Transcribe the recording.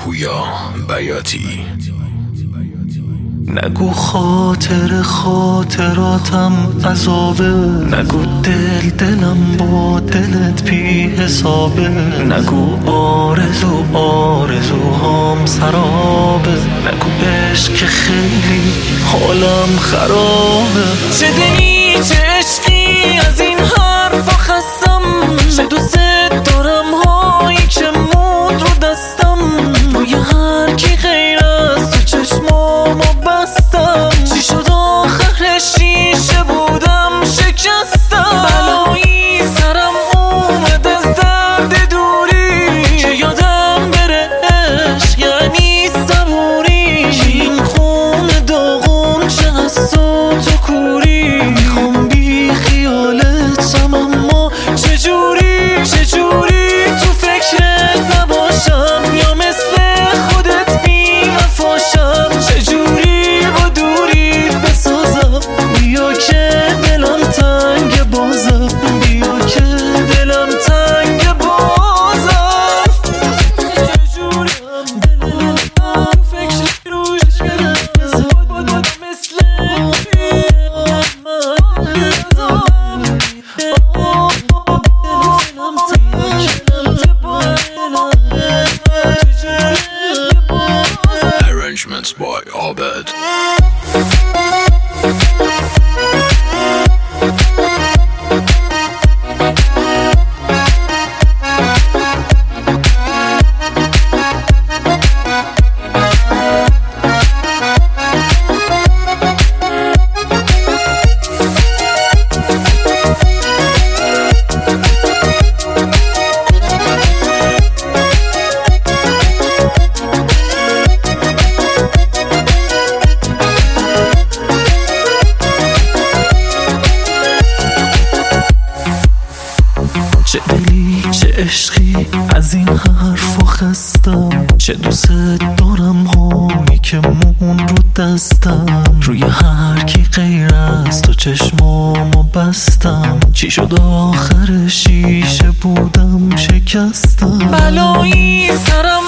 پویا بیاتی. نگو خاطراتم عذابه، نگو دلم با دلت بی حسابه، نگو آرزوهام سرابه، نگو عشق که خیلی حالم خرابه. چه دلی چه عشقی از این حرفا خستم، چه دوست دارم هایی که مود رو دستم، روی هر کی غیر از تو چشمامو بستم. چی شد آخر شیشه بودم شکستم، بلایی سرم اومد از درد دوری، که یادم بره عشق یعنی صبوری. این خون داغون چه از تو کوری، میخوام بی خیالتم اما چجوری تو فکرت نباشم، یا مثل خودت بی وفاشم. چجوری با دوری بسازم، بیا که دلم تنگ بازم، بیا که دلم تنگ بازم. چجوری دلم فکر روش بودم مثل Arrangements by Abed. چه دلی چه عشقی از این حرفا خستم، چه دوست دارم هایی که مون رو دستم، روی هر کی غیر از تو چشمامو بستم. چی شد آخر شیشه بودم شکستم، بلایی سرم